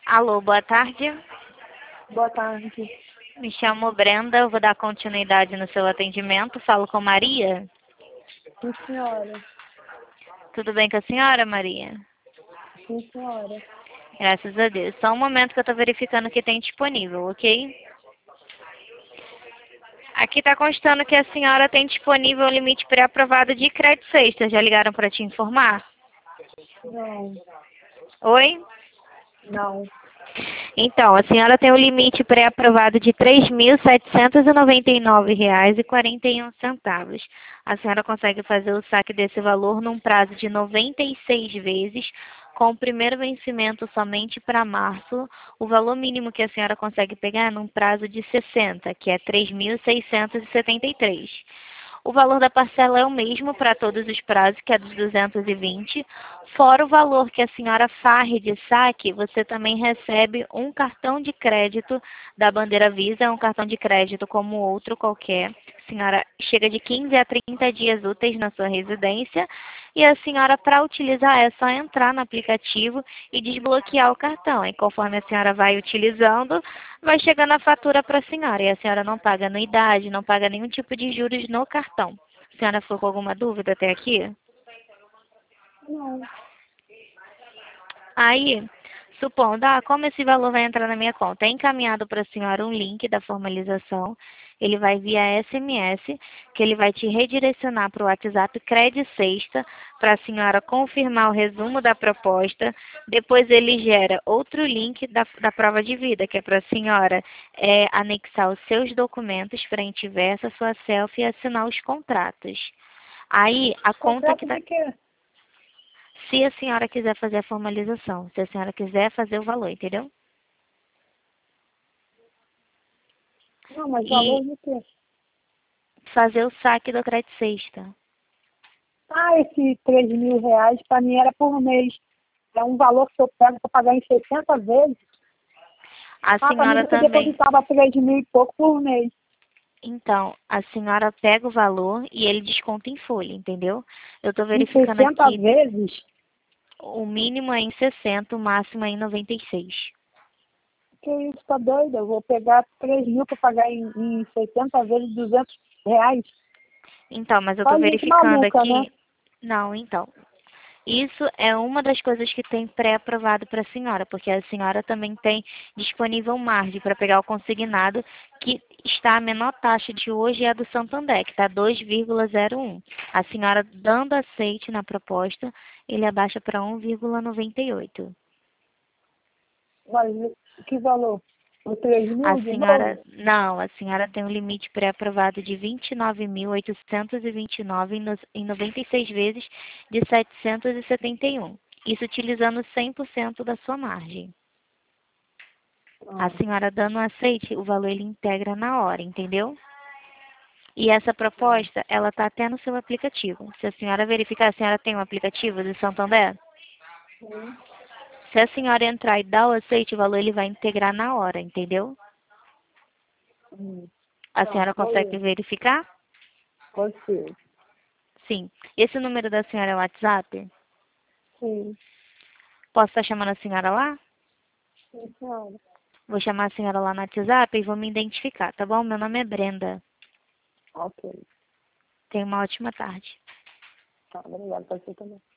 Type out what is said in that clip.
Alô, boa tarde. Boa tarde. Me chamo Brenda, eu vou dar continuidade no seu atendimento. Falo com Maria. Sim, senhora. Tudo bem com a senhora, Maria? Sim, senhora. Graças a Deus. Só um momento que eu estou verificando o que tem disponível, ok? Aqui está constando que a senhora tem disponível o limite pré-aprovado de crédito sexta. Já ligaram para te informar? Não, Oi? não. Então, a senhora tem o limite pré-aprovado de R$ 3.799,41. A senhora consegue fazer o saque desse valor num prazo de 96 vezes, com o primeiro vencimento somente para março. O valor mínimo que a senhora consegue pegar é num prazo de 60, que é R$ 3.673. O valor da parcela é o mesmo para todos os prazos, que é dos 220. Fora o valor que a senhora farre de saque, você também recebe um cartão de crédito da Bandeira Visa, um cartão de crédito como outro qualquer. A senhora chega de 15 a 30 dias úteis na sua residência e a senhora, para utilizar, é só entrar no aplicativo e desbloquear o cartão. E conforme a senhora vai utilizando, vai chegando a fatura para a senhora. E a senhora não paga anuidade, não paga nenhum tipo de juros no cartão. A senhora ficou com alguma dúvida até aqui? Não. Aí, supondo, como esse valor vai entrar na minha conta? É encaminhado para a senhora um link da formalização. Ele vai via SMS, que ele vai te redirecionar para o WhatsApp Cred Sexta, para a senhora confirmar o resumo da proposta. Depois ele gera outro link da prova de vida, que é para a senhora anexar os seus documentos, frente e verso, a sua selfie e assinar os contratos. Aí, a conta que Contrato está... de quê? Se a senhora quiser fazer a formalização, se a senhora quiser fazer o valor, entendeu? Não, mas E valor de quê? fazer o saque do crédito sexta. Esse R$ 3.000 para mim era por mês. É um valor que eu pego para pagar em 60 vezes. A Para mim senhora você também. depositava 3.000 e pouco por mês. Então, a senhora pega o valor e ele desconta em folha, entendeu? Eu estou Em verificando 60 aqui, vezes? o mínimo é em 60, o máximo é em 96. Que isso, tá doido? Eu vou pegar 3.000 para pagar em 60 vezes R$ 200. Então, mas eu Só estou gente verificando maluca, né? aqui. Não, então. Isso é uma das coisas que tem pré-aprovado para a senhora, porque a senhora também tem disponível margem para pegar o consignado, que está a menor taxa de hoje é a do Santander, que está 2,01. A senhora dando aceite na proposta, ele abaixa para 1,98. Mas que valor? O 3.000 de novo? Não, a senhora tem um limite pré-aprovado de 29.829 em 96 vezes de 771. Isso utilizando 100% da sua margem. A Ah, senhora dando um aceite, o valor ele integra na hora, entendeu? E essa proposta, ela está até no seu aplicativo. Se a senhora verificar, a senhora tem um aplicativo do Santander? sim. Se a senhora entrar e dar o aceite, o valor ele vai integrar na hora, entendeu? A Tá, senhora vou consegue ver. verificar? Consigo. Sim. Esse número da senhora é o WhatsApp? Sim. Posso estar chamando a senhora lá? Sim, senhora. Vou chamar a senhora lá no WhatsApp e vou me identificar, tá bom? Meu nome é Brenda. Ok. Tenha uma ótima tarde. Tá, obrigada. Pode ser também.